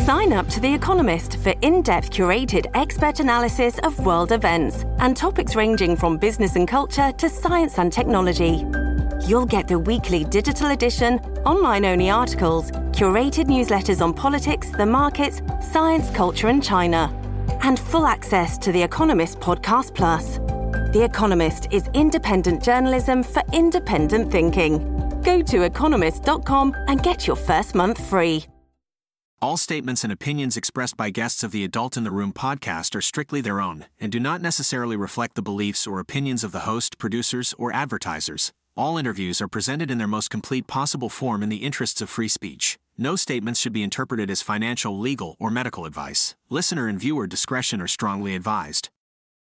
Sign up to The Economist for in-depth curated expert analysis of world events and topics ranging from business and culture to science and technology. You'll get the weekly digital edition, online-only articles, curated newsletters on politics, the markets, science, culture and China, and full access to The Economist Podcast Plus. The Economist is independent journalism for independent thinking. Go to economist.com and get your first month free. All statements and opinions expressed by guests of the Adult in the Room podcast are strictly their own and do not necessarily reflect the beliefs or opinions of the host, producers, or advertisers. All interviews are presented in their most complete possible form in the interests of free speech. No statements should be interpreted as financial, legal, or medical advice. Listener and viewer discretion are strongly advised.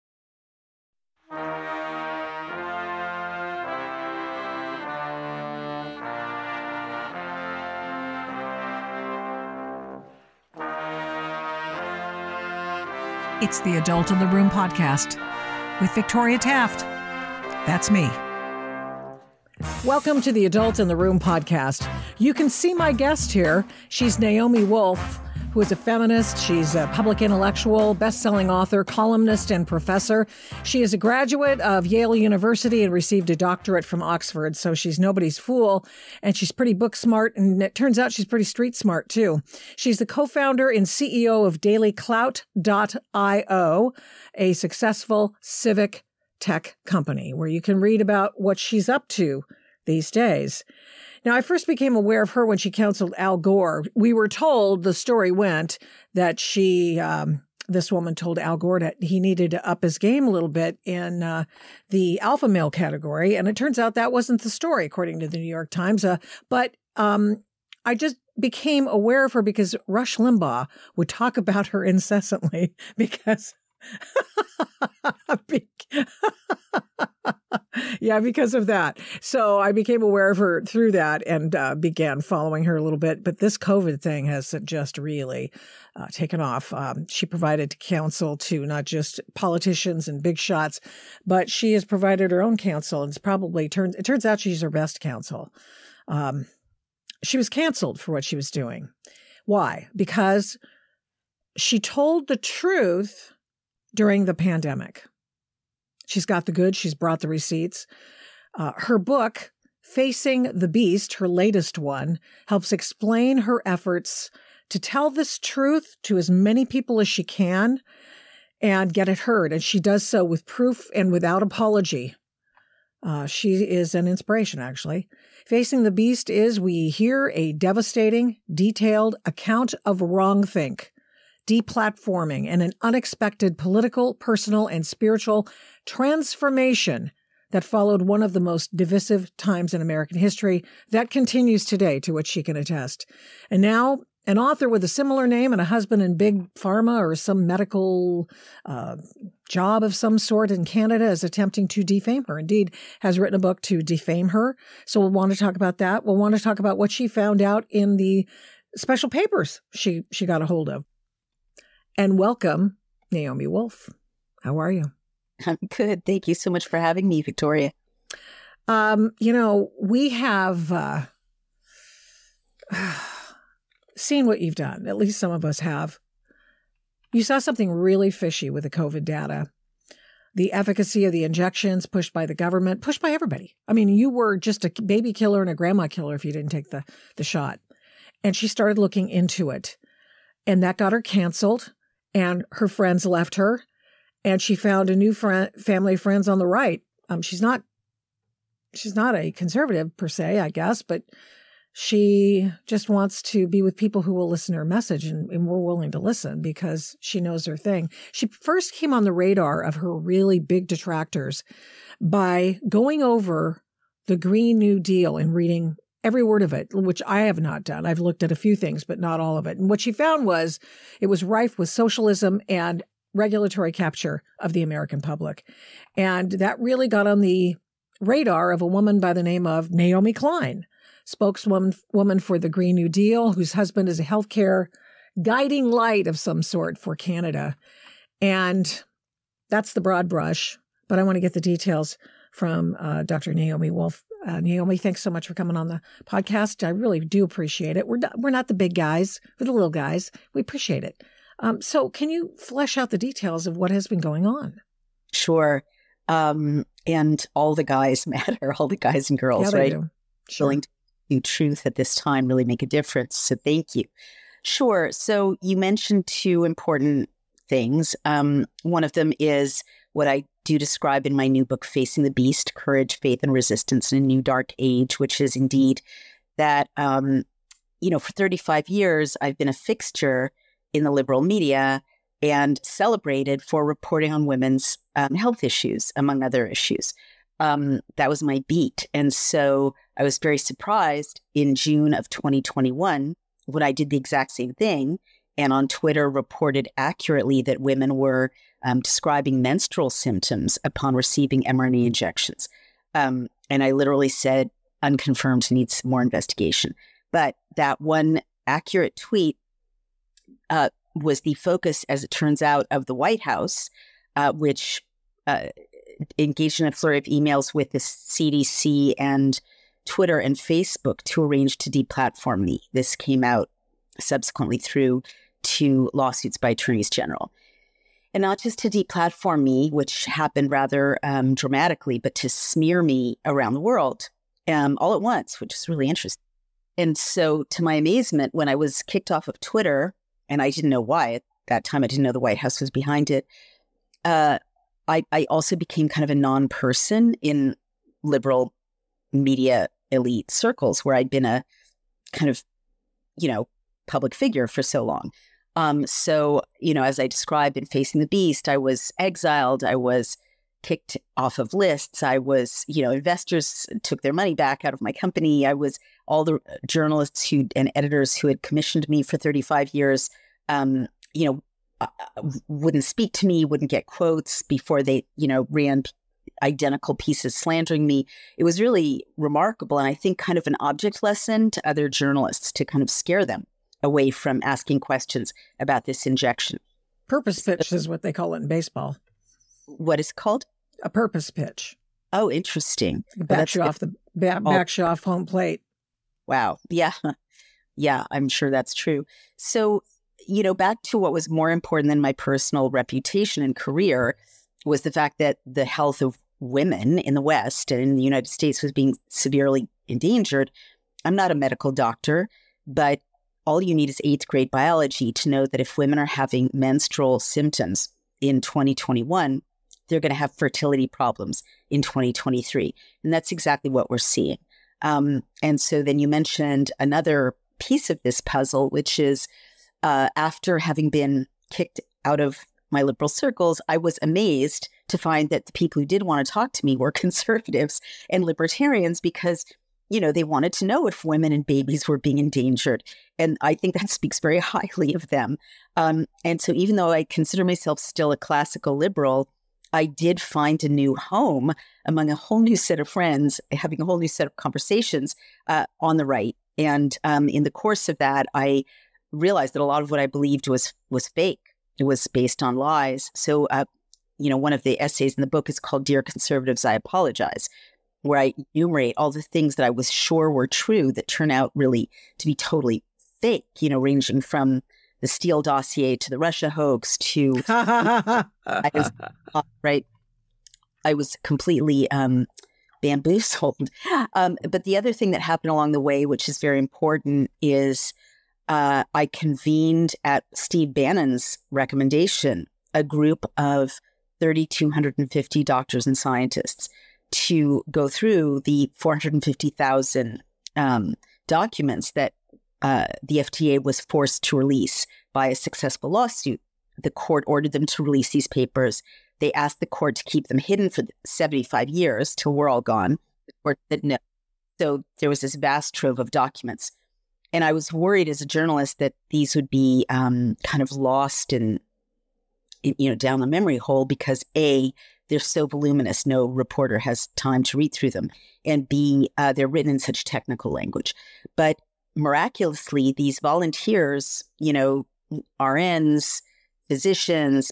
It's the Adult in the Room podcast with Victoria Taft. That's me. Welcome to the Adult in the Room podcast. You can see my guest here. She's Naomi Wolf, who is a feminist. She's a public intellectual, best-selling author, columnist, and professor. She is a graduate of Yale University and received a doctorate from Oxford, so she's nobody's fool. And she's pretty book smart, and it turns out she's pretty street smart, too. She's the co-founder and CEO of dailyclout.io, a successful civic tech company where you can read about what she's up to these days. Now, I first became aware of her when she counseled Al Gore. We were told, the story went, that this woman told Al Gore that he needed to up his game a little bit in the alpha male category. And it turns out that wasn't the story, according to the New York Times. But I just became aware of her because Rush Limbaugh would talk about her incessantly because... because of that. So I became aware of her through that and began following her a little bit. But this COVID thing has just really taken off. She provided counsel to not just politicians and big shots, but she has provided her own counsel. And it turns out she's her best counsel. She was canceled for what she was doing. Why? Because she told the truth during the pandemic. She's got the goods. She's brought the receipts. Her book, Facing the Beast, her latest one, helps explain her efforts to tell this truth to as many people as she can and get it heard. And she does so with proof and without apology. She is an inspiration, actually. Facing the Beast is, we hear, a devastating, detailed account of wrongthink, deplatforming, and an unexpected political, personal, and spiritual transformation that followed one of the most divisive times in American history that continues today, to which she can attest. And now, an author with a similar name and a husband in big pharma or some medical job of some sort in Canada is attempting to defame her. Indeed, has written a book to defame her. So we'll want to talk about that. We'll want to talk about what she found out in the special papers she got a hold of. And welcome, Naomi Wolf. How are you? I'm good. Thank you so much for having me, Victoria. We have seen what you've done. At least some of us have. You saw something really fishy with the COVID data. The efficacy of the injections pushed by the government, pushed by everybody. I mean, you were just a baby killer and a grandma killer if you didn't take the shot. And she started looking into it. And that got her canceled. And her friends left her, and she found a new family of friends on the right. She's not a conservative per se, I guess, but she just wants to be with people who will listen to her message, and we're willing to listen because she knows her thing. She first came on the radar of her really big detractors by going over the Green New Deal and reading every word of it, which I have not done. I've looked at a few things, but not all of it. And what she found was it was rife with socialism and regulatory capture of the American public. And that really got on the radar of a woman by the name of Naomi Klein, spokeswoman for the Green New Deal, whose husband is a healthcare guiding light of some sort for Canada. And that's the broad brush. But I want to get the details from Dr. Naomi Wolf. Naomi, thanks so much for coming on the podcast. I really do appreciate it. We're not the big guys, we're the little guys. We appreciate it. So can you flesh out the details of what has been going on? Sure. And all the guys matter, all the guys and girls, Yeah, right? do. Sure. Willing to do truth at this time really make a difference. So thank you. Sure. So you mentioned two important things. One of them is what I do describe in my new book, Facing the Beast, Courage, Faith, and Resistance in a New Dark Age, which is indeed that, for 35 years, I've been a fixture in the liberal media and celebrated for reporting on women's health issues, among other issues. That was my beat. And so I was very surprised in June of 2021 when I did the exact same thing and on Twitter reported accurately that women were describing menstrual symptoms upon receiving mRNA injections. And I literally said, unconfirmed, needs more investigation. But that one accurate tweet was the focus, as it turns out, of the White House, which engaged in a flurry of emails with the CDC and Twitter and Facebook to arrange to deplatform me. This came out subsequently through 2 lawsuits by attorneys general. And not just to deplatform me, which happened rather dramatically, but to smear me around the world all at once, which is really interesting. And so to my amazement, when I was kicked off of Twitter, and I didn't know why at that time, I didn't know the White House was behind it, I also became kind of a non-person in liberal media elite circles where I'd been a kind of, public figure for so long. So, as I described in Facing the Beast, I was exiled. I was kicked off of lists. I was, investors took their money back out of my company. I was all the journalists and editors who had commissioned me for 35 years, wouldn't speak to me, wouldn't get quotes before they, ran identical pieces slandering me. It was really remarkable. And I think kind of an object lesson to other journalists to kind of scare them away from asking questions about this injection. Purpose pitch is what they call it in baseball. What is it called? A purpose pitch. Oh, interesting. Backs you off home plate. Wow. Yeah. Yeah, I'm sure that's true. So, back to what was more important than my personal reputation and career was the fact that the health of women in the West and in the United States was being severely endangered. I'm not a medical doctor, but all you need is 8th grade biology to know that if women are having menstrual symptoms in 2021, they're going to have fertility problems in 2023. And that's exactly what we're seeing. And so then you mentioned another piece of this puzzle, which is after having been kicked out of my liberal circles, I was amazed to find that the people who did want to talk to me were conservatives and libertarians because, they wanted to know if women and babies were being endangered. And I think that speaks very highly of them. And so even though I consider myself still a classical liberal, I did find a new home among a whole new set of friends, having a whole new set of conversations on the right. And in the course of that, I realized that a lot of what I believed was fake. It was based on lies. So, one of the essays in the book is called Dear Conservatives, I Apologize, where I enumerate all the things that I was sure were true that turn out really to be totally fake, ranging from the Steele dossier to the Russia hoax to, I was completely bamboozled. But the other thing that happened along the way, which is very important, is I convened at Steve Bannon's recommendation a group of 3,250 doctors and scientists to go through the 450,000 documents that the FDA was forced to release by a successful lawsuit. The court ordered them to release these papers. They asked the court to keep them hidden for 75 years till we're all gone. The court said no. So there was this vast trove of documents. And I was worried as a journalist that these would be kind of lost in down the memory hole because A, they're so voluminous, no reporter has time to read through them. And B, they're written in such technical language. But miraculously, these volunteers, RNs, physicians,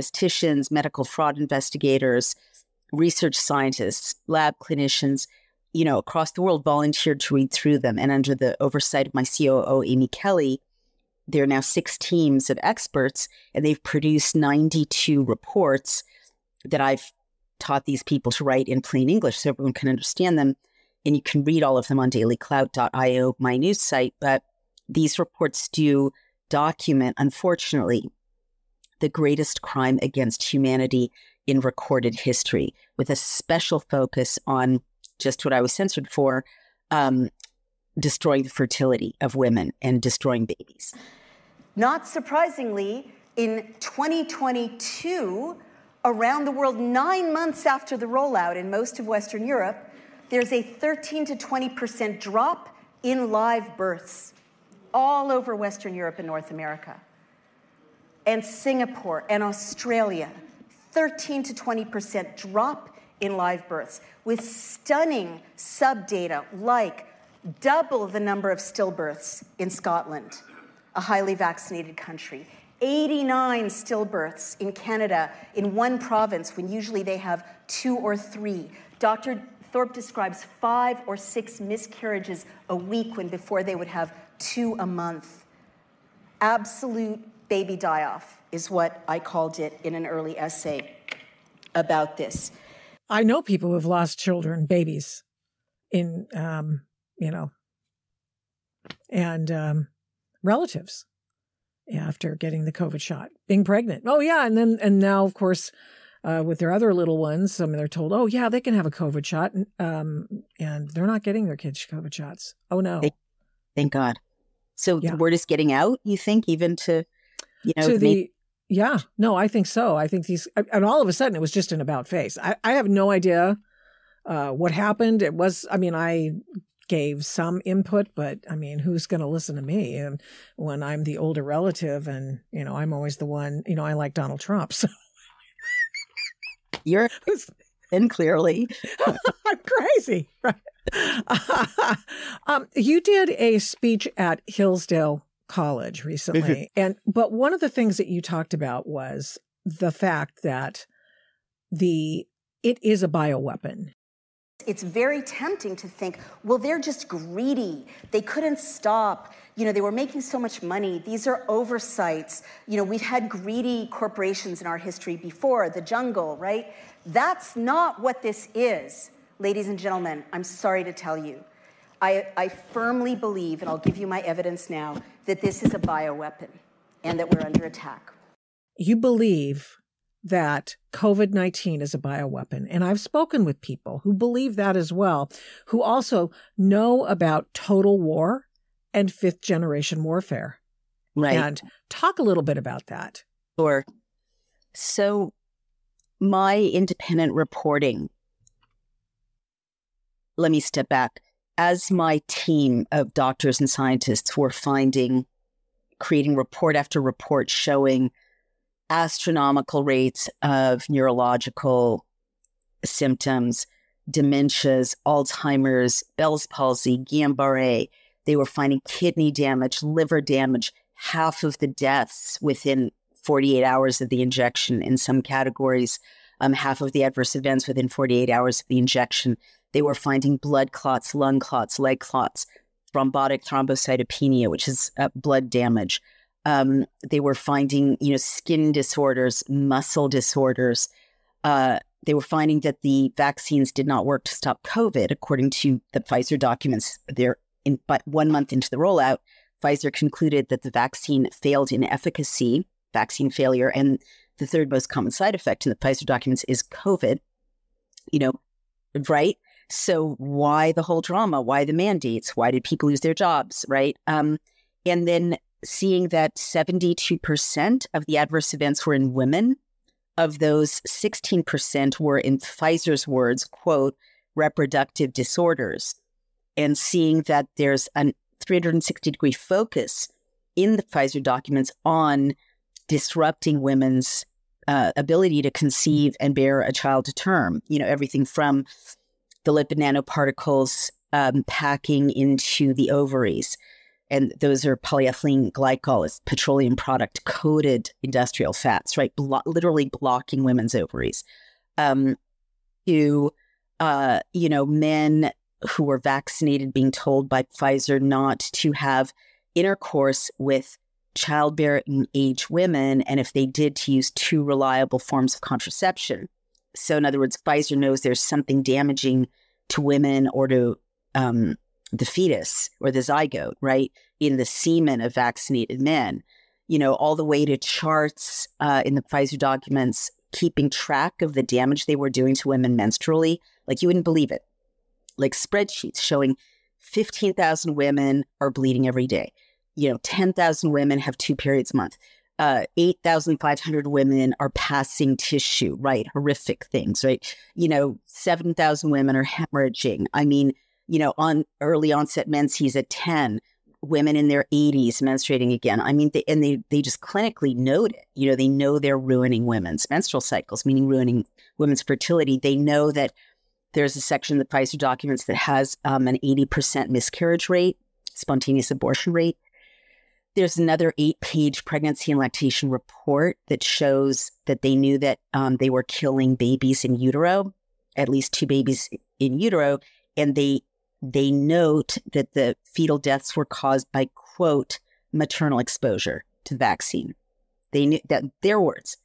biostatisticians, medical fraud investigators, research scientists, lab clinicians, across the world volunteered to read through them. And under the oversight of my COO, Amy Kelly, there are now 6 teams of experts, and they've produced 92 reports that I've taught these people to write in plain English so everyone can understand them. And you can read all of them on dailyclout.io, my news site. But these reports do document, unfortunately, the greatest crime against humanity in recorded history, with a special focus on just what I was censored for, destroying the fertility of women and destroying babies. Not surprisingly, in 2022, around the world, 9 months after the rollout in most of Western Europe, there's a 13 to 20% drop in live births all over Western Europe and North America. And Singapore and Australia, 13 to 20% drop in live births, with stunning sub-data like double the number of stillbirths in Scotland, a highly vaccinated country. 89 stillbirths in Canada in one province when usually they have 2 or 3. Dr. Thorpe describes 5 or 6 miscarriages a week when before they would have 2 a month. Absolute baby die-off is what I called it in an early essay about this. I know people who have lost children, babies, in, and relatives after getting the COVID shot, being pregnant. Oh, yeah. And now, of course, with their other little ones, they're told, oh, yeah, they can have a COVID shot. And they're not getting their kids COVID shots. Oh, no. Thank God. So the word is getting out, you think, even to, Yeah, no, I think so. I think and all of a sudden it was just an about face. I have no idea what happened. It was, I gave some input, but who's going to listen to me? And when I'm the older relative and, I'm always the one, I like Donald Trump. So you're, and clearly I'm crazy. Right? You did a speech at Hillsdale College recently. But one of the things that you talked about was the fact that it is a bioweapon. It's very tempting to think, well, they're just greedy. They couldn't stop. They were making so much money. These are oversights. We've had greedy corporations in our history before, the jungle, right? That's not what this is. Ladies and gentlemen, I'm sorry to tell you. I firmly believe, and I'll give you my evidence now, that this is a bioweapon and that we're under attack. You believe that COVID-19 is a bioweapon. And I've spoken with people who believe that as well, who also know about total war and 5th generation warfare. Right. And talk a little bit about that. Sure. So my independent reporting, let me step back. As my team of doctors and scientists were creating report after report showing astronomical rates of neurological symptoms, dementias, Alzheimer's, Bell's palsy, Guillain-Barré, they were finding kidney damage, liver damage, half of the deaths within 48 hours of the injection in some categories, half of the adverse events within 48 hours of the injection. They were finding blood clots, lung clots, leg clots, thrombotic thrombocytopenia, which is blood damage. They were finding, skin disorders, muscle disorders. They were finding that the vaccines did not work to stop COVID, according to the Pfizer documents. But 1 month into the rollout, Pfizer concluded that the vaccine failed in efficacy, vaccine failure, and the third most common side effect in the Pfizer documents is COVID. Right? So why the whole drama? Why the mandates? Why did people lose their jobs? Right? And then seeing that 72% of the adverse events were in women. Of those, 16% were, in Pfizer's words, quote, reproductive disorders. And seeing that there's a 360-degree focus in the Pfizer documents on disrupting women's ability to conceive and bear a child to term. Everything from the lipid nanoparticles packing into the ovaries. And those are polyethylene glycol, it's petroleum product coated industrial fats, right? Literally blocking women's ovaries. Men who were vaccinated being told by Pfizer not to have intercourse with childbearing age women, and if they did, to use 2 reliable forms of contraception. So in other words, Pfizer knows there's something damaging to women or to the fetus or the zygote, right, in the semen of vaccinated men, all the way to charts in the Pfizer documents, keeping track of the damage they were doing to women menstrually. Like, you wouldn't believe it. Like spreadsheets showing 15,000 women are bleeding every day. 10,000 women have 2 periods a month. 8,500 women are passing tissue, right? Horrific things, right? 7,000 women are hemorrhaging. I mean, on early onset menses at 10, women in their 80s menstruating again. I mean, they just clinically note it. They know they're ruining women's menstrual cycles, meaning ruining women's fertility. They know that there's a section in the Pfizer documents that has an 80% miscarriage rate, spontaneous abortion rate. There's another 8-page pregnancy and lactation report that shows that they knew that they were killing babies in utero, at least 2 babies in utero, and they note that the fetal deaths were caused by, quote, maternal exposure to vaccine. They knew that, their words.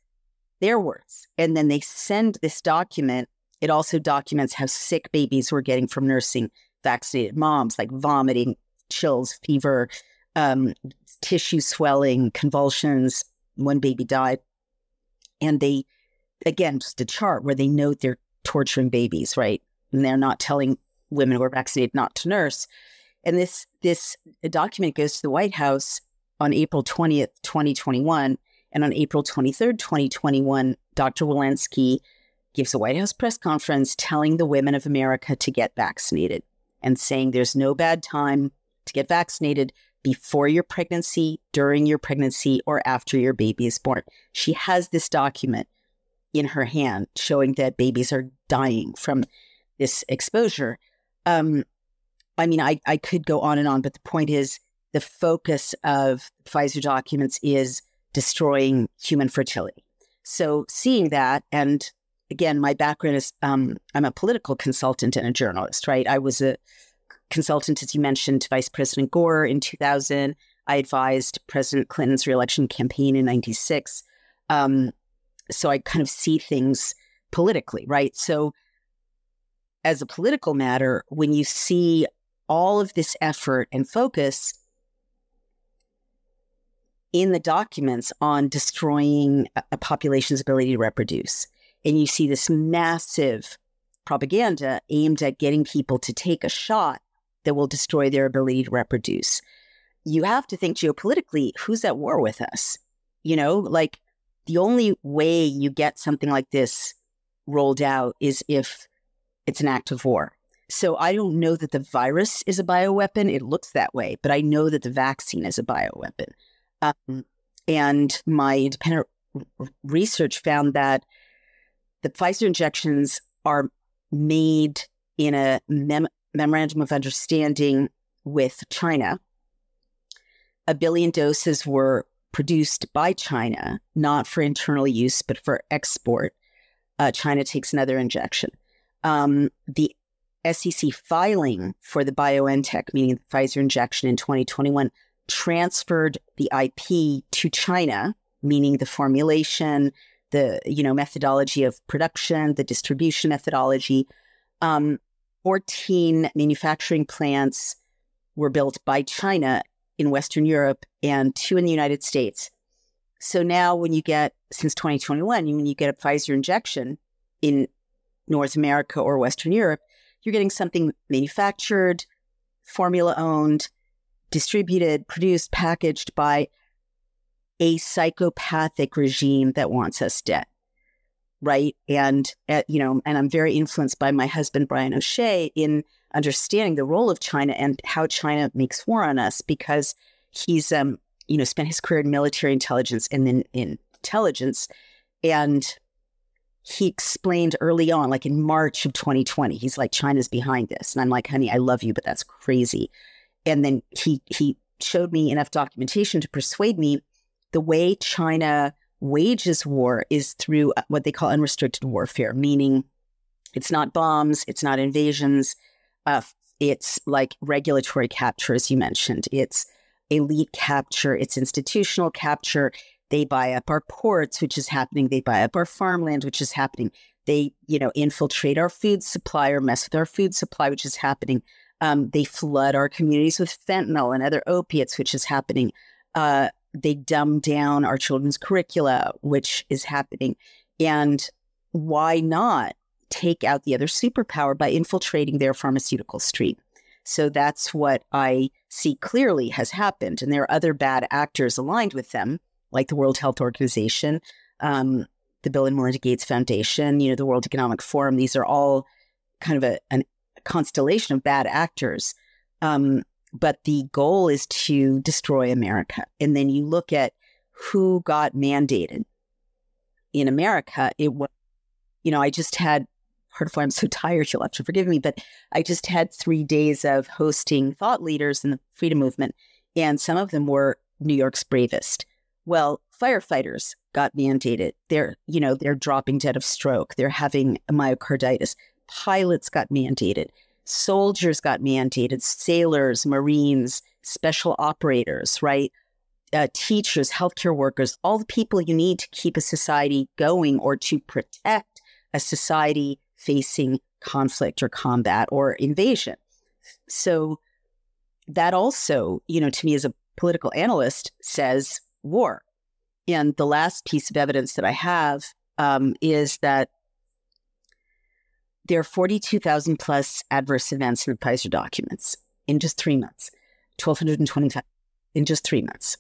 And then they send this document. It also documents how sick babies were getting from nursing vaccinated moms, like vomiting, chills, fever, tissue swelling, convulsions. One baby died. And they, again, just a chart where they note they're torturing babies, right? And they're not telling women who are vaccinated not to nurse. And this document goes to the White House on April 20th, 2021. And on April 23rd, 2021, Dr. Walensky gives a White House press conference telling the women of America to get vaccinated and saying there's no bad time to get vaccinated before your pregnancy, during your pregnancy, or after your baby is born. She has this document in her hand showing that babies are dying from this exposure. I mean, I could go on and on, but the point is the focus of Pfizer documents is destroying human fertility. So seeing that, and again, my background is I'm a political consultant and a journalist, right? I was a consultant, as you mentioned, to Vice President Gore in 2000. I advised President Clinton's reelection campaign in 96. So I kind of see things politically, right? So as a political matter, when you see all of this effort and focus in the documents on destroying a population's ability to reproduce, and you see this massive propaganda aimed at getting people to take a shot that will destroy their ability to reproduce, you have to think geopolitically, who's at war with us? Like, the only way you get something like this rolled out is if it's an act of war. So I don't know that the virus is a bioweapon. It looks that way, but I know that the vaccine is a bioweapon. And my independent research found that the Pfizer injections are made in a memorandum of understanding with China. 1 billion doses were produced by China, not for internal use, but for export. China takes another injection. The SEC filing for the BioNTech, meaning the Pfizer injection in 2021, transferred the IP to China, meaning the formulation, the methodology of production, the distribution methodology. 14 manufacturing plants were built by China in Western Europe and 2 in the United States. So now since 2021, when you get a Pfizer injection in North America or Western Europe, you're getting something manufactured, formula-owned, distributed, produced, packaged by a psychopathic regime that wants us dead, right? And I'm very influenced by my husband, Brian O'Shea, in understanding the role of China and how China makes war on us, because he's, spent his career in military intelligence and then in intelligence. And he explained early on, like in March of 2020, he's like, China's behind this. And I'm like, honey, I love you, but that's crazy. And then he showed me enough documentation to persuade me the way China wages war is through what they call unrestricted warfare, meaning it's not bombs, it's not invasions. It's like regulatory capture, as you mentioned. It's elite capture. It's institutional capture. They buy up our ports, which is happening. They buy up our farmland, which is happening. They, infiltrate our food supply or mess with our food supply, which is happening. They flood our communities with fentanyl and other opiates, which is happening. They dumb down our children's curricula, which is happening. And why not take out the other superpower by infiltrating their pharmaceutical stream? So that's what I see clearly has happened. And there are other bad actors aligned with them, like the World Health Organization, the Bill and Melinda Gates Foundation, the World Economic Forum. These are all kind of a constellation of bad actors. But the goal is to destroy America. And then you look at who got mandated in America. It was, I just had, part of why I'm so tired, you'll have to forgive me, but I just had 3 days of hosting thought leaders in the freedom movement, and some of them were New York's bravest. Well, firefighters got mandated. They're dropping dead of stroke. They're having myocarditis. Pilots got mandated. Soldiers got mandated. Sailors, Marines, special operators, right? Teachers, healthcare workers, all the people you need to keep a society going or to protect a society facing conflict or combat or invasion. So that also, to me as a political analyst, says war. And the last piece of evidence that I have is that there are 42,000 plus adverse events in the Pfizer documents in just 3 months, 1,225 in just 3 months.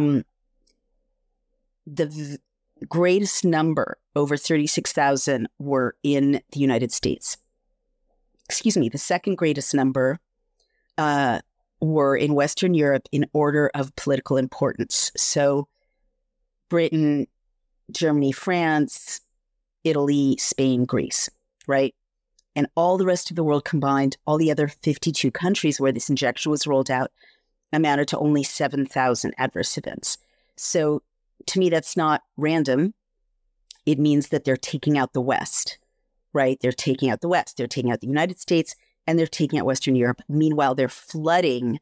The greatest number, over 36,000, were in the United States. The second greatest number were in Western Europe in order of political importance. So Britain, Germany, France, Italy, Spain, Greece, right? And all the rest of the world combined, all the other 52 countries where this injection was rolled out, amounted to only 7,000 adverse events. So to me, that's not random. It means that they're taking out the West, right? They're taking out the West. They're taking out the United States, and they're taking out Western Europe. Meanwhile, they're flooding,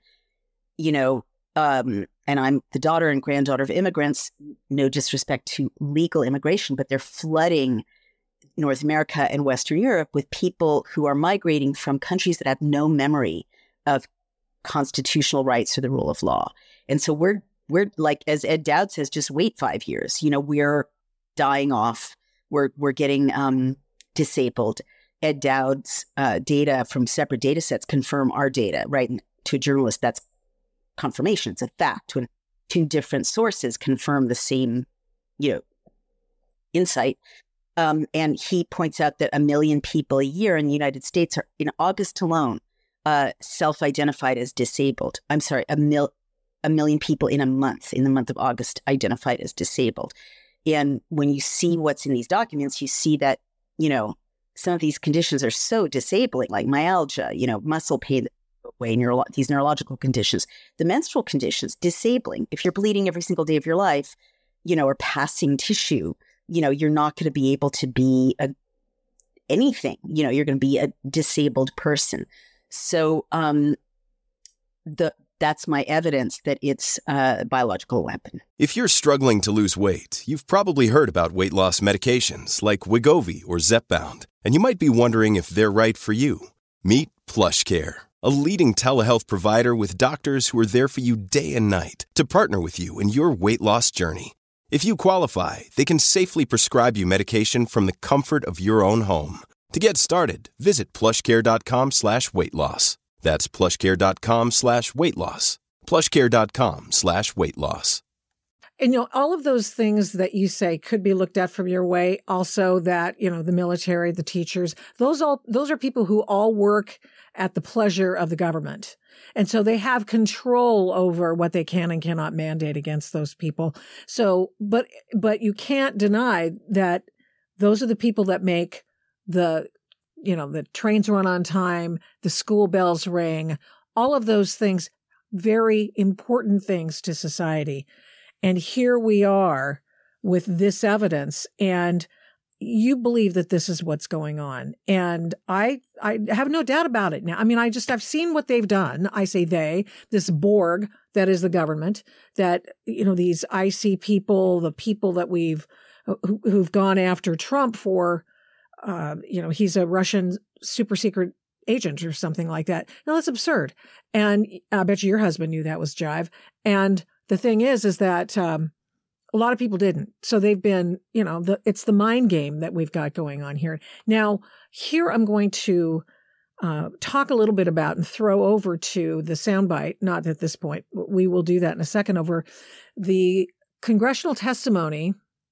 and I'm the daughter and granddaughter of immigrants, no disrespect to legal immigration, but they're flooding North America and Western Europe with people who are migrating from countries that have no memory of constitutional rights or the rule of law. And so we're like, as Ed Dowd says, just wait 5 years. We're dying off. We're getting disabled. Ed Dowd's data from separate data sets confirm our data, right? And to a journalist, that's confirmation. It's a fact. When two different sources confirm the same, insight. And he points out that 1 million people a year in the United States are, in August alone, self-identified as disabled. I'm sorry, 1 million people in the month of August, identified as disabled. And when you see what's in these documents, you see that, some of these conditions are so disabling, like myalgia, muscle pain, these neurological conditions. The menstrual conditions, disabling. If you're bleeding every single day of your life, or passing tissue, you're not going to be able to be anything. You're going to be a disabled person. So that's my evidence that it's a biological weapon. If you're struggling to lose weight, you've probably heard about weight loss medications like Wegovy or Zepbound, and you might be wondering if they're right for you. Meet PlushCare, a leading telehealth provider with doctors who are there for you day and night to partner with you in your weight loss journey. If you qualify, they can safely prescribe you medication from the comfort of your own home. To get started, visit plushcare.com/weightloss. That's plushcare.com/weightloss. plushcare.com/weightloss. And, all of those things that you say could be looked at from your way. Also that, the military, the teachers, those are people who all work at the pleasure of the government. And so they have control over what they can and cannot mandate against those people. So, but you can't deny that those are the people that make the trains run on time, the school bells ring, all of those things, very important things to society. And here we are with this evidence. And you believe that this is what's going on. And I have no doubt about it now. I mean, I've seen what they've done. I say this Borg, that is the government, that, these IC people, the people that who've gone after Trump for, he's a Russian super secret agent or something like that. Now that's absurd. And I bet you your husband knew that was jive. And the thing is that, a lot of people didn't. So they've been, it's the mind game that we've got going on here. Now, here I'm going to talk a little bit about and throw over to the soundbite, not at this point. We will do that in a second, over the congressional testimony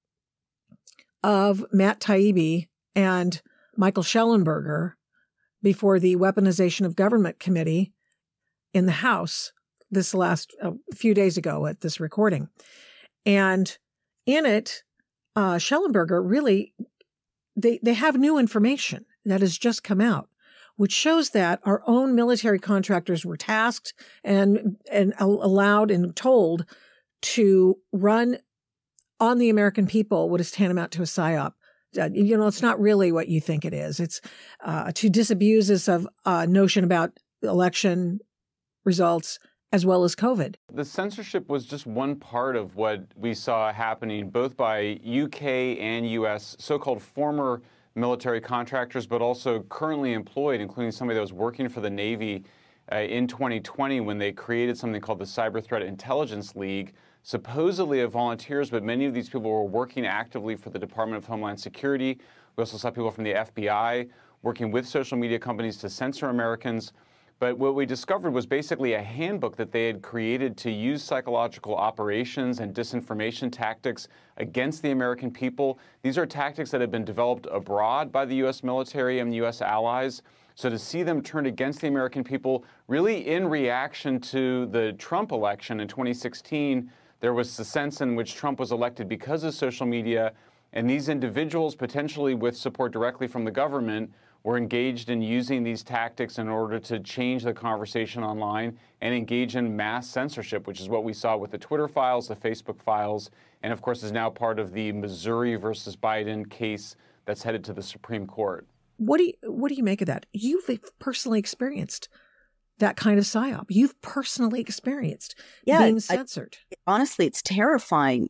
of Matt Taibbi and Michael Shellenberger before the Weaponization of Government Committee in the House this last few days ago at this recording. And in it, Shellenberger really, they have new information that has just come out, which shows that our own military contractors were tasked and allowed and told to run on the American people what is tantamount to a PSYOP. It's not really what you think it is. It's to disabuse us of a notion about election results as well as COVID. The censorship was just one part of what we saw happening both by UK and US so-called former military contractors, but also currently employed, including somebody that was working for the Navy in 2020 when they created something called the Cyber Threat Intelligence League, supposedly of volunteers, but many of these people were working actively for the Department of Homeland Security. We also saw people from the FBI working with social media companies to censor Americans. But what we discovered was basically a handbook that they had created to use psychological operations and disinformation tactics against the American people. These are tactics that have been developed abroad by the U.S. military and U.S. allies. So to see them turned against the American people, really in reaction to the Trump election in 2016, there was the sense in which Trump was elected because of social media, and these individuals, potentially with support directly from the government, were engaged in using these tactics in order to change the conversation online and engage in mass censorship, which is what we saw with the Twitter files, the Facebook files, and of course is now part of the Missouri versus Biden case that's headed to the Supreme Court. What do you make of that? You've personally experienced that kind of PSYOP. You've personally experienced being censored. Honestly, it's terrifying.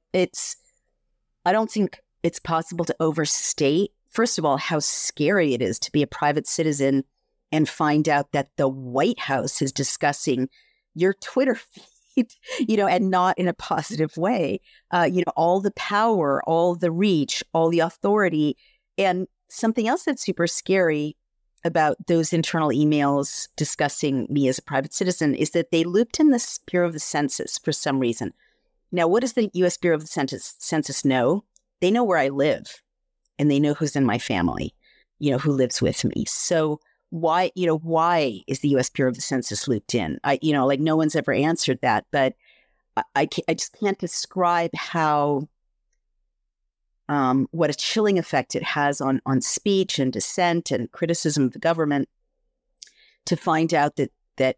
I don't think it's possible to overstate, first of all, how scary it is to be a private citizen and find out that the White House is discussing your Twitter feed, and not in a positive way. All the power, all the reach, all the authority. And something else that's super scary about those internal emails discussing me as a private citizen is that they looped in the Bureau of the Census for some reason. Now, what does the U.S. Bureau of the Census know? They know where I live, and they know who's in my family, who lives with me. So why is the U.S. Bureau of the Census looped in? No one's ever answered that, but I just can't describe how what a chilling effect it has on speech and dissent and criticism of the government to find out that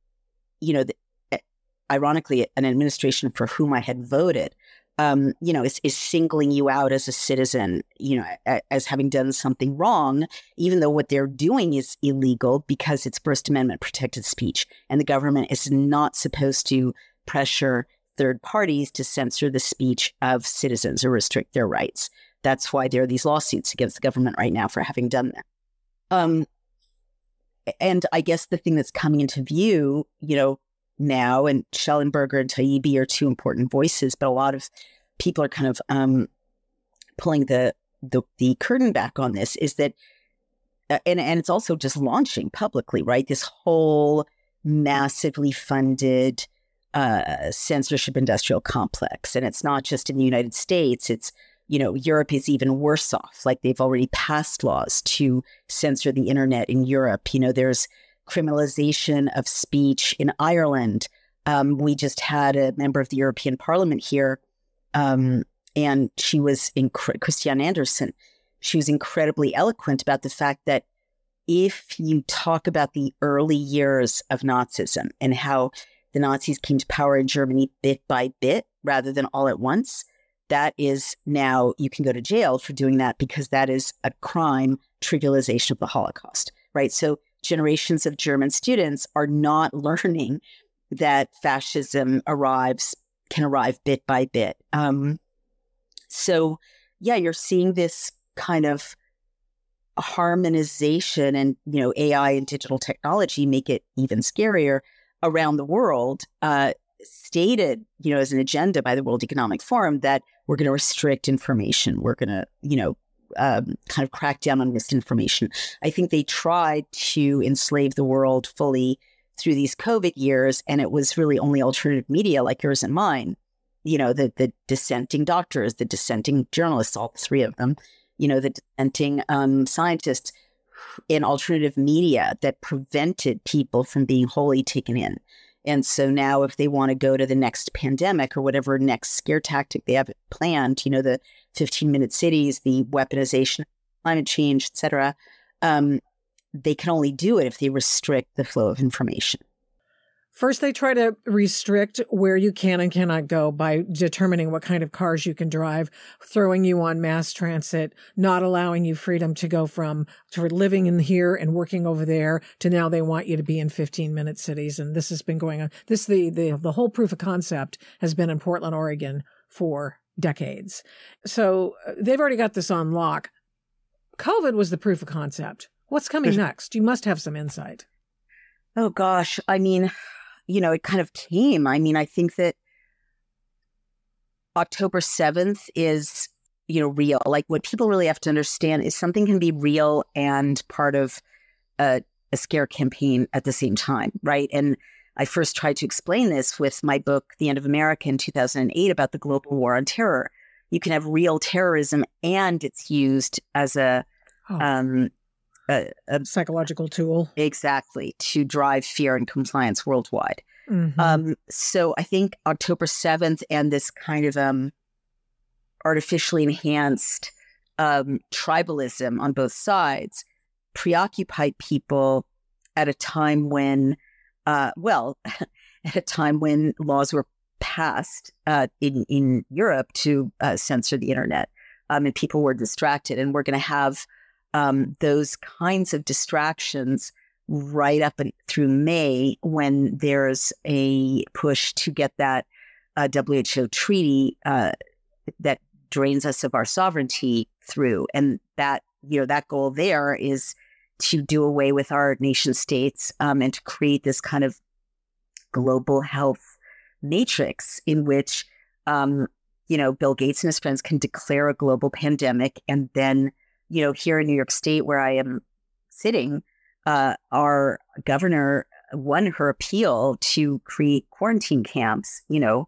ironically, an administration for whom I had voted, is singling you out as a citizen, as having done something wrong, even though what they're doing is illegal because it's First Amendment protected speech. And the government is not supposed to pressure third parties to censor the speech of citizens or restrict their rights. That's why there are these lawsuits against the government right now for having done that. And I guess the thing that's coming into view, now, and Shellenberger and Taibbi are two important voices, but a lot of people are kind of pulling the curtain back on this, is that, and it's also just launching publicly, right? This whole massively funded censorship industrial complex. And it's not just in the United States, it's, Europe is even worse off. Like they've already passed laws to censor the internet in Europe. There's criminalization of speech in Ireland. We just had a member of the European Parliament here, and she was Christiane Andersen. She was incredibly eloquent about the fact that if you talk about the early years of Nazism and how the Nazis came to power in Germany bit by bit rather than all at once, that is now, you can go to jail for doing that because that is a crime trivialization of the Holocaust, right? So generations of German students are not learning that fascism can arrive bit by bit. So yeah, you're seeing this kind of harmonization, and, AI and digital technology make it even scarier around the world, stated, as an agenda by the World Economic Forum that we're going to restrict information. We're going to, kind of crack down on misinformation. I think they tried to enslave the world fully through these COVID years, and it was really only alternative media like yours and mine, the dissenting doctors, the dissenting journalists, all three of them, the dissenting scientists in alternative media that prevented people from being wholly taken in. And so now if they want to go to the next pandemic or whatever next scare tactic they have planned, the 15-minute cities, the weaponization of climate change, et cetera, they can only do it if they restrict the flow of information. First, they try to restrict where you can and cannot go by determining what kind of cars you can drive, throwing you on mass transit, not allowing you freedom to go from living in here and working over there to now they want you to be in 15-minute cities. And this has been going on. The whole proof of concept has been in Portland, Oregon for decades. So they've already got this on lock. COVID was the proof of concept. What's coming next? You must have some insight. Oh, gosh. I mean, it kind of came. I mean, I think that October 7th is, real. Like, what people really have to understand is something can be real and part of a scare campaign at the same time, right? And I first tried to explain this with my book, The End of America, in 2008, about the global war on terror. You can have real terrorism and it's used as a psychological tool. Exactly, to drive fear and compliance worldwide. Mm-hmm. So I think October 7th and this kind of artificially enhanced tribalism on both sides preoccupied people at a time when, at a time when laws were passed in Europe to censor the internet, and people were distracted. And we're going to have those kinds of distractions right up through May, when there's a push to get that WHO treaty that drains us of our sovereignty through. And that, that goal there is to do away with our nation states and to create this kind of global health matrix in which, Bill Gates and his friends can declare a global pandemic. And then, here in New York State, where I am sitting, our governor won her appeal to create quarantine camps.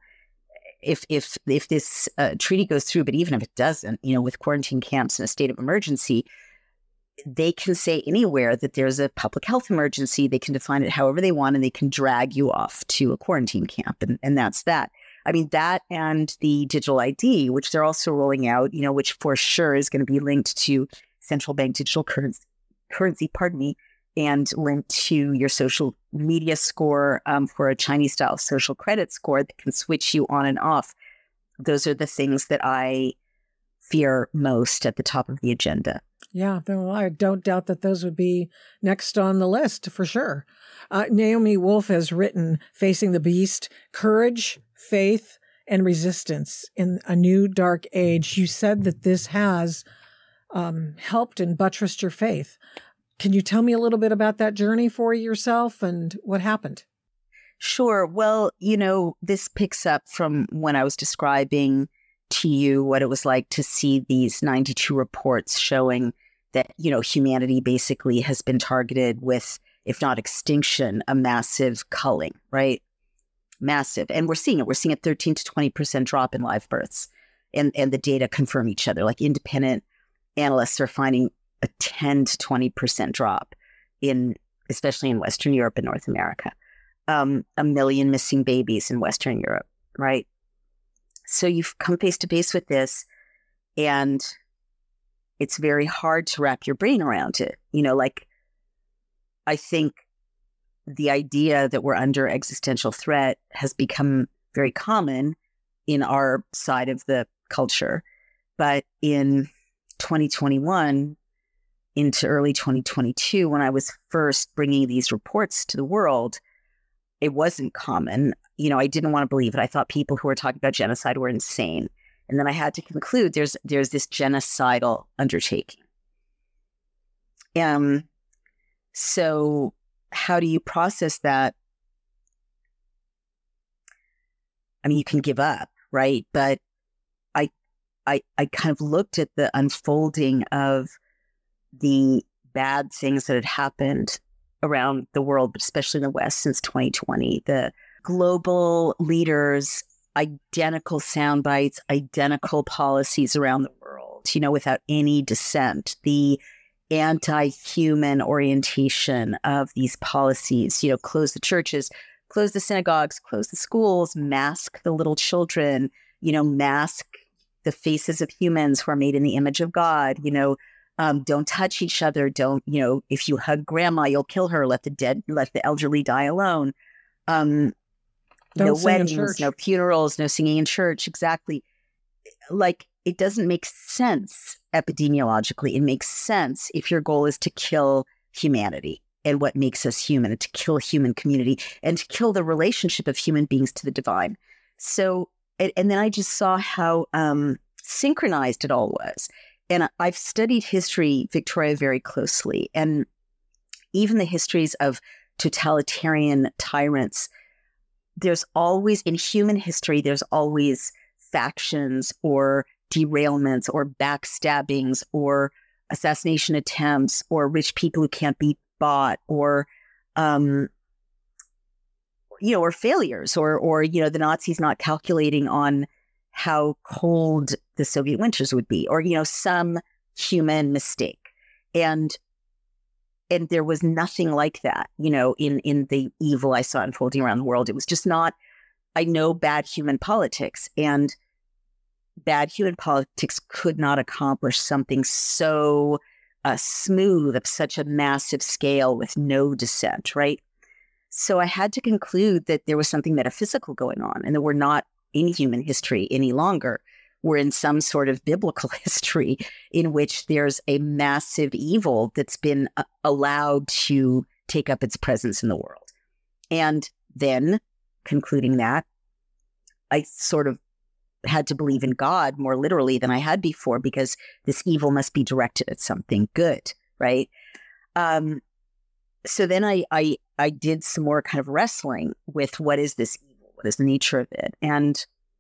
If this treaty goes through, but even if it doesn't, with quarantine camps in a state of emergency, they can say anywhere that there's a public health emergency. They can define it however they want, and they can drag you off to a quarantine camp. And that's that. I mean, that and the digital ID, which they're also rolling out, which for sure is going to be linked to central bank digital currency, and linked to your social media score for a Chinese-style social credit score that can switch you on and off. Those are the things that I fear most at the top of the agenda. Yeah, well, I don't doubt that those would be next on the list for sure. Naomi Wolf has written Facing the Beast, Courage, Faith, and Resistance in a New Dark Age. You said that this has helped and buttressed your faith. Can you tell me a little bit about that journey for yourself and what happened? Sure. Well, this picks up from when I was describing to you what it was like to see these 92 reports showing that, humanity basically has been targeted with, if not extinction, a massive culling, right? Massive. And we're seeing it. We're seeing a 13 to 20% drop in live births. And the data confirm each other. Like, independent analysts are finding a 10 to 20% drop especially in Western Europe and North America. 1 million missing babies in Western Europe, right? So you've come face to face with this, and it's very hard to wrap your brain around it. I think the idea that we're under existential threat has become very common in our side of the culture. But in 2021 into early 2022, when I was first bringing these reports to the world, it wasn't common. I didn't want to believe it. I thought people who were talking about genocide were insane. And then I had to conclude there's this genocidal undertaking. So how do you process that? I mean, you can give up, right? But I kind of looked at the unfolding of the bad things that had happened around the world, but especially in the West since 2020. The global leaders, identical sound bites, identical policies around the world, without any dissent. The anti-human orientation of these policies, close the churches, close the synagogues, close the schools, mask the little children, mask the faces of humans who are made in the image of God, don't touch each other. Don't, if you hug grandma, you'll kill her. Let the elderly die alone. No weddings, no funerals, no singing in church. Exactly. Like, it doesn't make sense epidemiologically. It makes sense if your goal is to kill humanity and what makes us human, and to kill human community, and to kill the relationship of human beings to the divine. So, and then I just saw how synchronized it all was. And I've studied history, Victoria, very closely. And even the histories of totalitarian tyrants, there's always, in human history, there's always factions or derailments or backstabbings or assassination attempts or rich people who can't be bought or, or failures or the Nazis not calculating on how cold the Soviet winters would be, or, some human mistake. And there was nothing like that, in the evil I saw unfolding around the world. It was just not, I know bad human politics, and bad human politics could not accomplish something so smooth of such a massive scale with no dissent, right? So I had to conclude that there was something metaphysical going on, and that we're not in human history any longer. We're in some sort of biblical history in which there's a massive evil that's been allowed to take up its presence in the world. And then, concluding that, I sort of had to believe in God more literally than I had before, because this evil must be directed at something good, right? So then I did some more kind of wrestling with what is this evil? What is the nature of it? And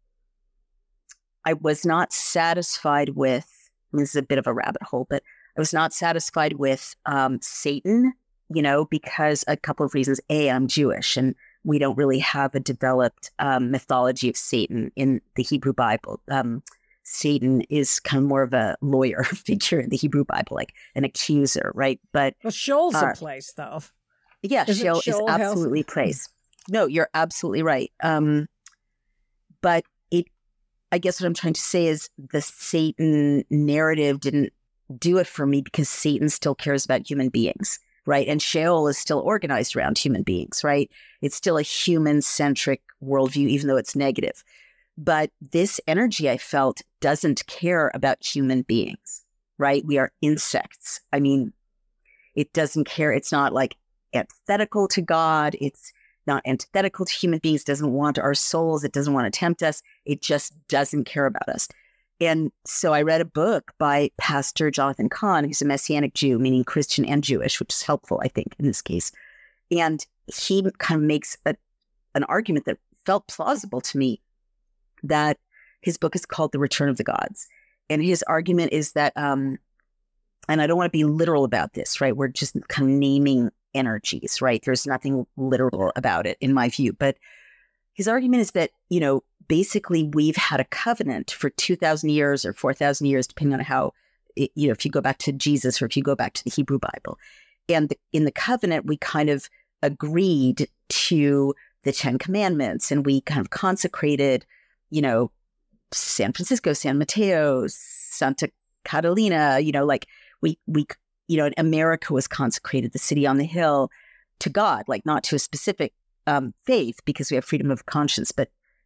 I was not satisfied with, this is a bit of a rabbit hole, but I was not satisfied with Satan, because a couple of reasons. A, I'm Jewish, and we don't really have a developed mythology of Satan in the Hebrew Bible. Satan is kind of more of a lawyer figure in the Hebrew Bible, like an accuser, right? But Sheol's a place, though. Yeah, Sheol is absolutely a place. No, you're absolutely right. But I guess what I'm trying to say is the Satan narrative didn't do it for me, because Satan still cares about human beings, right? And Sheol is still organized around human beings, right? It's still a human-centric worldview, even though it's negative. But this energy, I felt, doesn't care about human beings, right? We are insects. I mean, it doesn't care. It's not like antithetical to God. It's not antithetical to human beings, doesn't want our souls, it doesn't want to tempt us, it just doesn't care about us. And so I read a book by Pastor Jonathan Cahn, who's a Messianic Jew, meaning Christian and Jewish, which is helpful, I think, in this case. And he kind of makes an argument that felt plausible to me, that his book is called The Return of the Gods. And his argument is that, and I don't want to be literal about this, right? We're just kind of naming energies, right? There's nothing literal about it, in my view. But his argument is that, basically we've had a covenant for 2,000 years or 4,000 years, depending on how, if you go back to Jesus or if you go back to the Hebrew Bible. And in the covenant, we kind of agreed to the 10 Commandments, and we kind of consecrated, San Francisco, San Mateo, Santa Catalina, and America was consecrated, the city on the hill, to God, like not to a specific faith, because we have freedom of conscience, but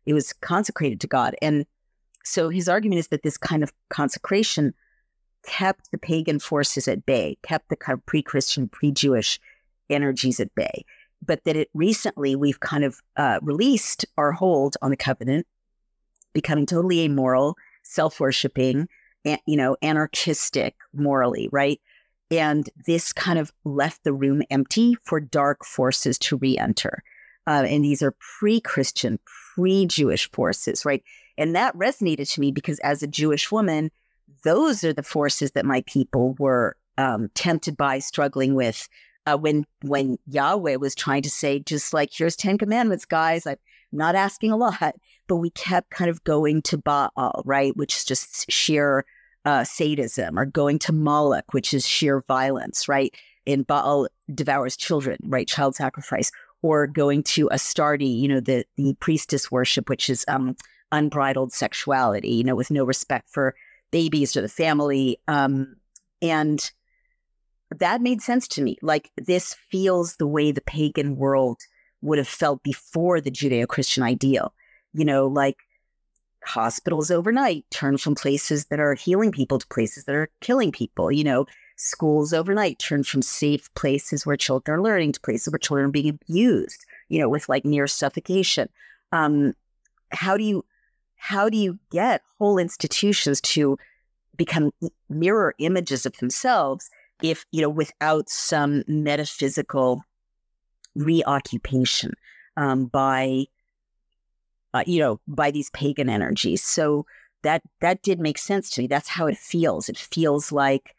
It was consecrated to God. And so his argument is that this kind of consecration kept the pagan forces at bay, kept the kind of pre-Christian, pre-Jewish energies at bay. But that recently we've kind of released our hold on the covenant, becoming totally amoral, self-worshiping, anarchistic morally, right? And this kind of left the room empty for dark forces to re-enter. And these are pre-Christian, pre-Jewish forces, right? And that resonated to me because as a Jewish woman, those are the forces that my people were tempted by, struggling with. When Yahweh was trying to say, just like, here's 10 commandments, guys, I'm not asking a lot, but we kept kind of going to Baal, right, which is just sheer sadism, or going to Moloch, which is sheer violence, right? And Baal devours children, right, child sacrifice, or going to Astarte, the priestess worship, which is unbridled sexuality, with no respect for babies or the family. And that made sense to me. Like, this feels the way the pagan world would have felt before the Judeo-Christian ideal. Like hospitals overnight turn from places that are healing people to places that are killing people. Schools overnight turn from safe places where children are learning to places where children are being abused, with like near suffocation. How do you get whole institutions to become mirror images of themselves if, without some metaphysical reoccupation by these pagan energies? So that did make sense to me. That's how it feels. It feels like,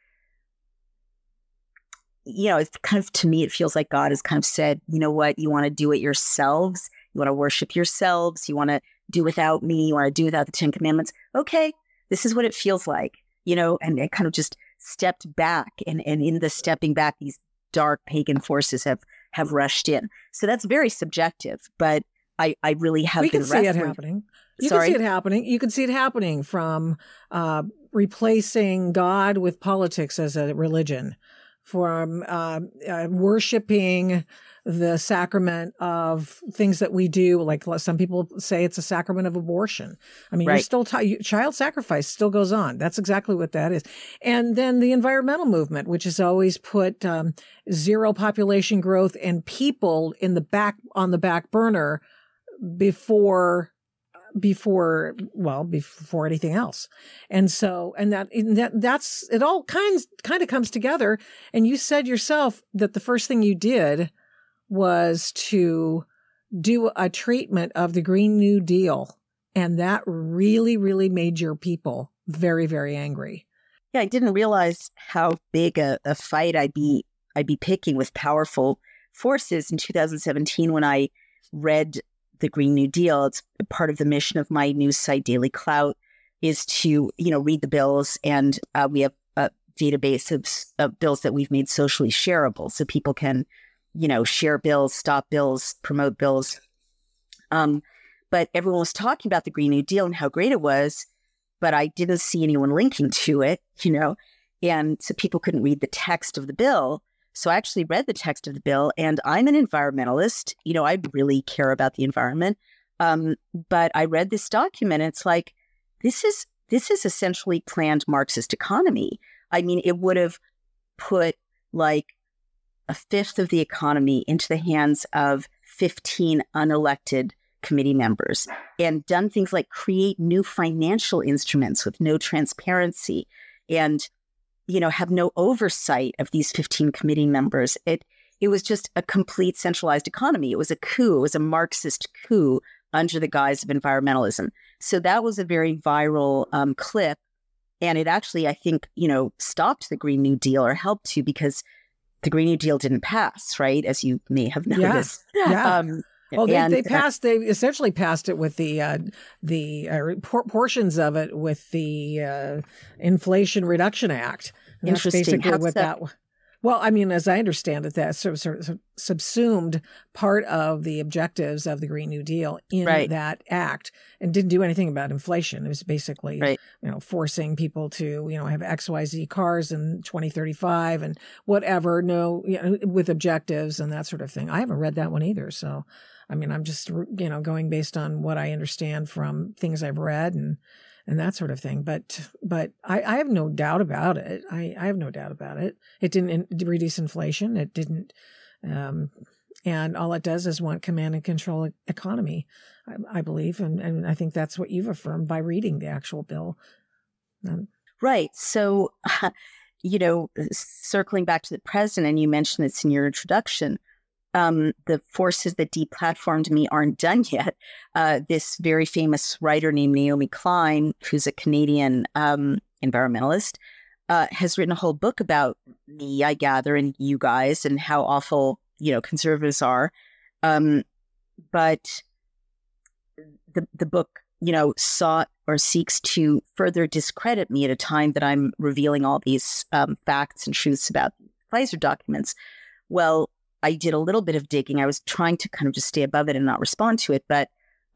it's kind of, to me, it feels like God has kind of said, you know what, you want to do it yourselves. You want to worship yourselves. You want to do without me. You want to do without the 10 commandments. Okay, this is what it feels like, and it kind of just stepped back. And in the stepping back, these dark pagan forces have rushed in. So that's very subjective, but I really have been wrestling. We can see it happening. You can see it happening from replacing God with politics as a religion, from worshiping the sacrament of things that we do. Like some people say it's a sacrament of abortion. I mean, you're still child sacrifice still goes on. That's exactly what that is. And then the environmental movement, which has always put zero population growth and people on the back burner before anything else. And so, that's, it all kind of comes together. And you said yourself that the first thing you did was to do a treatment of the Green New Deal. And that really, really made your people very, very angry. Yeah, I didn't realize how big a fight I'd be picking with powerful forces in 2017 when I read the Green New Deal. It's part of the mission of my news site, Daily Clout, is to, read the bills. And we have a database of bills that we've made socially shareable. So people can, share bills, stop bills, promote bills. But everyone was talking about the Green New Deal and how great it was, but I didn't see anyone linking to it, and so people couldn't read the text of the bill. So I actually read the text of the bill, and I'm an environmentalist. I really care about the environment. But I read this document, and it's like, this is essentially planned Marxist economy. I mean, it would have put like a fifth of the economy into the hands of 15 unelected committee members and done things like create new financial instruments with no transparency and have no oversight of these 15 committee members. It was just a complete centralized economy. It was a coup. It was a Marxist coup under the guise of environmentalism. So that was a very viral clip. And it actually, I think, stopped the Green New Deal, or helped to, because the Green New Deal didn't pass, right? As you may have noticed. Yeah. Well, they essentially passed it with the portions of it with the Inflation Reduction Act. And interesting. That's basically what that. Well, I mean, as I understand it, that sort of subsumed part of the objectives of the Green New Deal in that act, and didn't do anything about inflation. It was basically, forcing people to, have XYZ cars in 2035 and whatever, with objectives and that sort of thing. I haven't read that one either, so I mean, I'm just, going based on what I understand from things I've read and that sort of thing. But I have no doubt about it. I have no doubt about it. It didn't reduce inflation. It didn't. And all it does is want command and control economy, I believe. And I think that's what you've affirmed by reading the actual bill. Right. So, circling back to the president, you mentioned this in your introduction. The forces that deplatformed me aren't done yet. This very famous writer named Naomi Klein, who's a Canadian environmentalist, has written a whole book about me, I gather, and you guys, and how awful, conservatives are. But the book, sought or seeks to further discredit me at a time that I'm revealing all these facts and truths about Pfizer documents. Well, I did a little bit of digging. I was trying to kind of just stay above it and not respond to it. But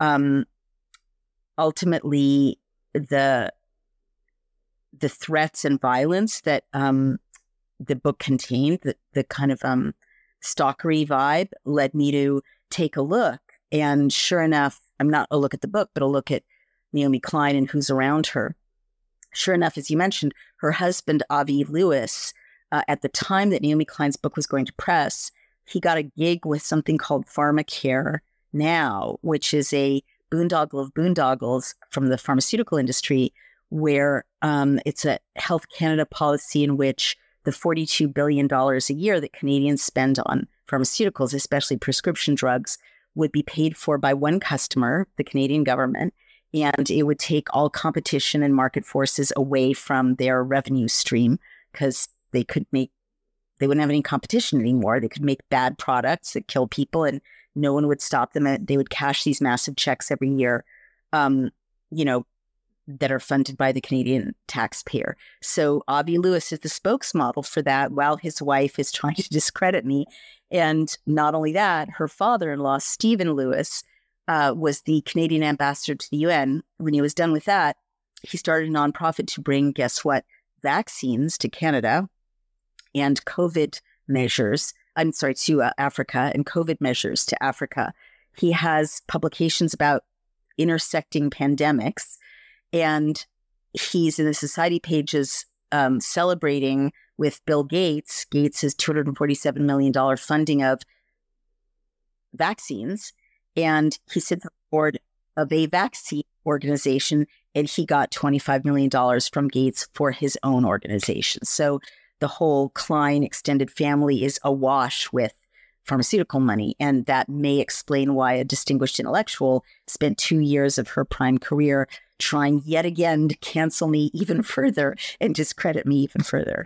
ultimately, the threats and violence that the book contained, the kind of stalkery vibe, led me to take a look. And sure enough, I'm not a look at the book, but a look at Naomi Klein and who's around her. Sure enough, as you mentioned, her husband, Avi Lewis, at the time that Naomi Klein's book was going to press, he got a gig with something called PharmaCare Now, which is a boondoggle of boondoggles from the pharmaceutical industry, where it's a Health Canada policy in which the $42 billion a year that Canadians spend on pharmaceuticals, especially prescription drugs, would be paid for by one customer, the Canadian government, and it would take all competition and market forces away from their revenue stream because they wouldn't have any competition anymore. They could make bad products that kill people and no one would stop them. And they would cash these massive checks every year, that are funded by the Canadian taxpayer. So Avi Lewis is the spokesmodel for that while his wife is trying to discredit me. And not only that, her father-in-law, Stephen Lewis, was the Canadian ambassador to the UN. When he was done with that, he started a nonprofit to bring, guess what, vaccines to Canada and COVID measures, to Africa, and COVID measures to Africa. He has publications about intersecting pandemics, and he's in the Society pages celebrating with Bill Gates, Gates's $247 million funding of vaccines. And he sits on the board of a vaccine organization, and he got $25 million from Gates for his own organization. So the whole Klein extended family is awash with pharmaceutical money. And that may explain why a distinguished intellectual spent 2 years of her prime career trying yet again to cancel me even further and discredit me even further.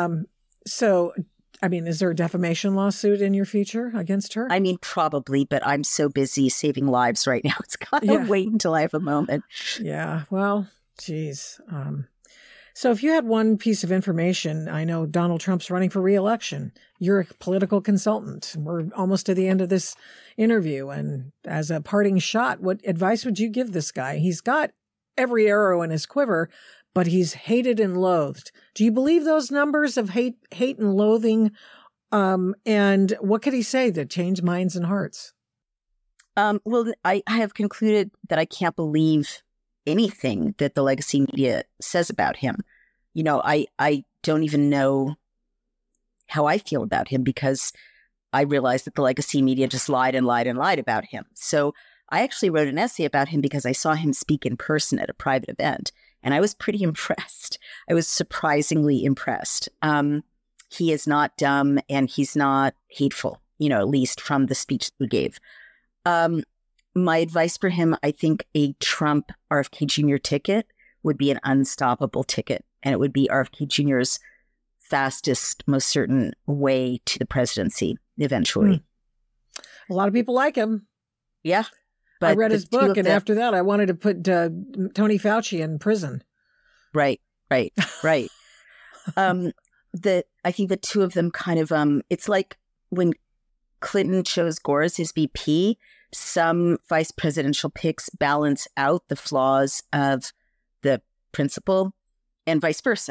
So, is there a defamation lawsuit in your future against her? Probably, but I'm so busy saving lives right now. It's got to wait until I have a moment. Yeah. Well, geez. So if you had one piece of information, I know Donald Trump's running for re-election. You're a political consultant. We're almost to the end of this interview. And as a parting shot, what advice would you give this guy? He's got every arrow in his quiver, but he's hated and loathed. Do you believe those numbers of hate and loathing? And what could he say to change minds and hearts? Well, I have concluded that I can't believe anything that the legacy media says about him. I don't even know how I feel about him because I realized that the legacy media just lied and lied and lied about him. So I actually wrote an essay about him because I saw him speak in person at a private event, and I was pretty impressed. I was surprisingly impressed. He is not dumb and he's not hateful, at least from the speech that he gave. My advice for him, I think a Trump RFK Jr. ticket would be an unstoppable ticket. And it would be RFK Jr.'s fastest, most certain way to the presidency eventually. A lot of people like him. Yeah. But I read his book, and after that, I wanted to put Tony Fauci in prison. Right. I think the two of them kind of, it's like when Clinton chose Gore as his VP, some vice presidential picks balance out the flaws of the principal and vice versa,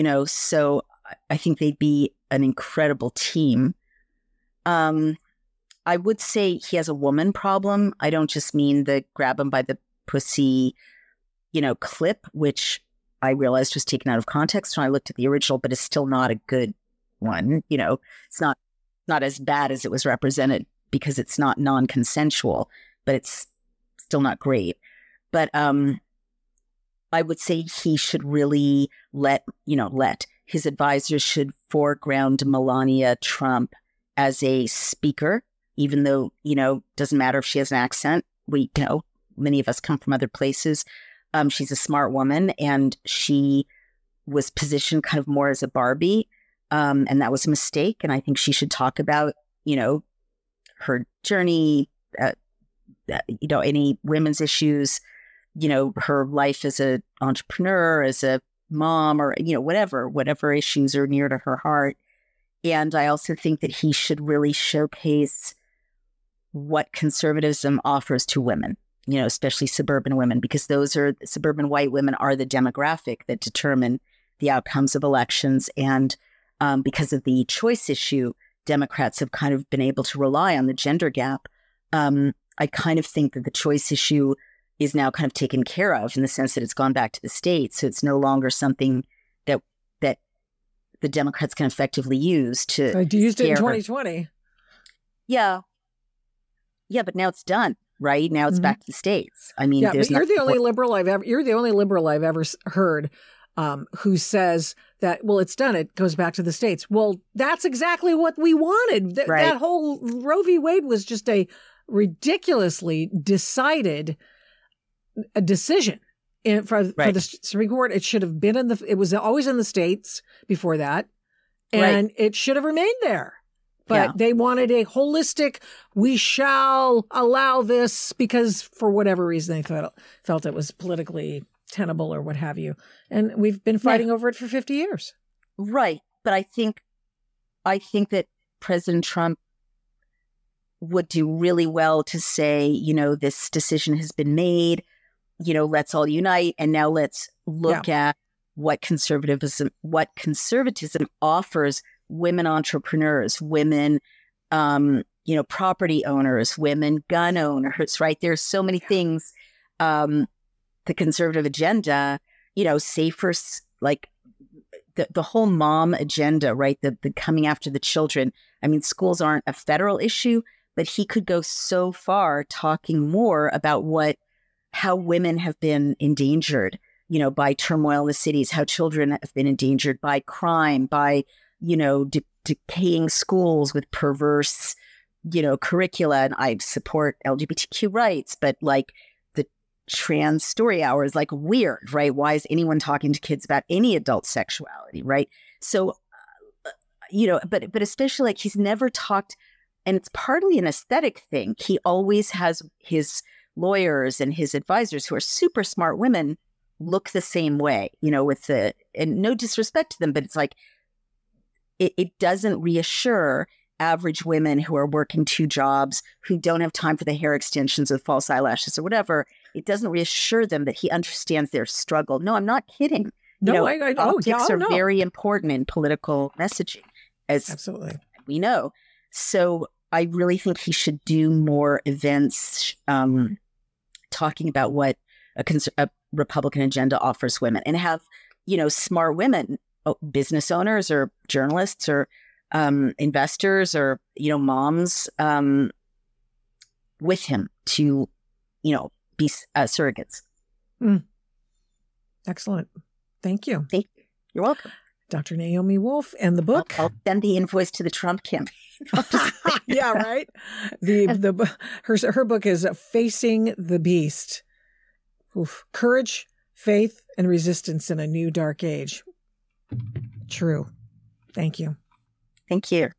so I think they'd be an incredible team. I would say he has a woman problem. I don't just mean the grab him by the pussy, clip, which I realized was taken out of context when I looked at the original, but it's still not a good one. It's not as bad as it was represented because it's not non-consensual, but it's still not great. But I would say he should really let his advisors should foreground Melania Trump as a speaker, even though, doesn't matter if she has an accent. Many of us come from other places. She's a smart woman, and she was positioned kind of more as a Barbie. And that was a mistake. And I think she should talk about, her journey, any women's issues, her life as an entrepreneur, as a mom, or, whatever issues are near to her heart. And I also think that he should really showcase what conservatism offers to women, especially suburban women, because suburban white women are the demographic that determine the outcomes of elections. And because of the choice issue, Democrats have kind of been able to rely on the gender gap. I kind of think that the choice issue is now kind of taken care of in the sense that it's gone back to the states. So it's no longer something that the Democrats can effectively use to. I used it in 2020. Yeah. Yeah, but now it's done, right? Now it's back to the states. I mean, but you're the only liberal I've ever heard who says that, well, it's done. It goes back to the states. Well, that's exactly what we wanted. Right. That whole Roe v. Wade was just a ridiculously decided a decision for the Supreme Court. It should have been it was always in the states before that, and it should have remained there. But they wanted a holistic, we shall allow this because for whatever reason they felt it was politically tenable or what have you. And we've been fighting over it for 50 years. Right. But I think that President Trump would do really well to say, this decision has been made, let's all unite. And now let's look at what conservatism offers women entrepreneurs, women, property owners, women gun owners, right? There's so many things, the conservative agenda, safer, like the whole mom agenda, right? The coming after the children. I mean, schools aren't a federal issue, but he could go so far talking more about how women have been endangered, by turmoil in the cities, how children have been endangered by crime, by decaying schools with perverse, curricula. And I support LGBTQ rights, but like the trans story hour is like weird, right? Why is anyone talking to kids about any adult sexuality, right? So, but especially like he's never talked, and it's partly an aesthetic thing. He always has his lawyers and his advisors who are super smart women look the same way, and no disrespect to them, but it's like, it doesn't reassure average women who are working 2 jobs, who don't have time for the hair extensions with false eyelashes or whatever. It doesn't reassure them that he understands their struggle. No, I'm not kidding. Politics are very important in political messaging, as absolutely we know. So I really think he should do more events talking about what a Republican agenda offers women, and have, smart women, business owners or journalists or investors or, moms with him to, be surrogates. Excellent. Thank you. You're welcome. Dr. Naomi Wolf, and the book. I'll send the invoice to the Trump campaign. Yeah, right. Her book is Facing the Beast. Oof. Courage, Faith, and Resistance in a New Dark Age. True. Thank you. Thank you.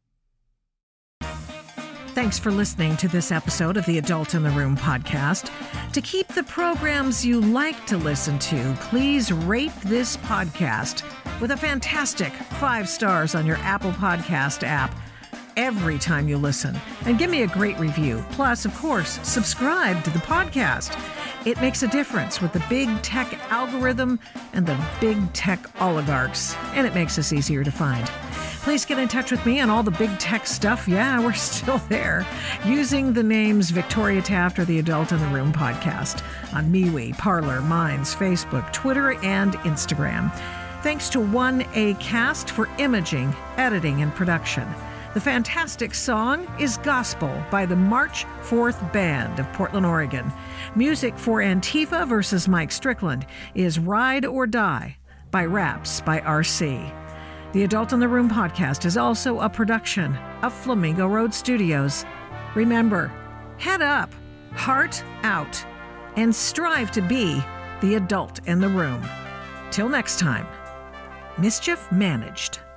Thanks for listening to this episode of the Adult in the Room podcast. To keep the programs you like to listen to, please rate this podcast with a fantastic 5 stars on your Apple Podcast app every time you listen. And give me a great review. Plus, of course, subscribe to the podcast. It makes a difference with the big tech algorithm and the big tech oligarchs, and it makes us easier to find. Please get in touch with me on all the big tech stuff. Yeah, we're still there. Using the names Victoria Taft or the Adult in the Room podcast on MeWe, Parler, Minds, Facebook, Twitter, and Instagram. Thanks to 1A Cast for imaging, editing, and production. The fantastic song is Gospel by the March 4th Band of Portland, Oregon. Music for Antifa versus Mike Strickland is Ride or Die by Raps by RC. The Adult in the Room podcast is also a production of Flamingo Road Studios. Remember, head up, heart out, and strive to be the adult in the room. Till next time, mischief managed.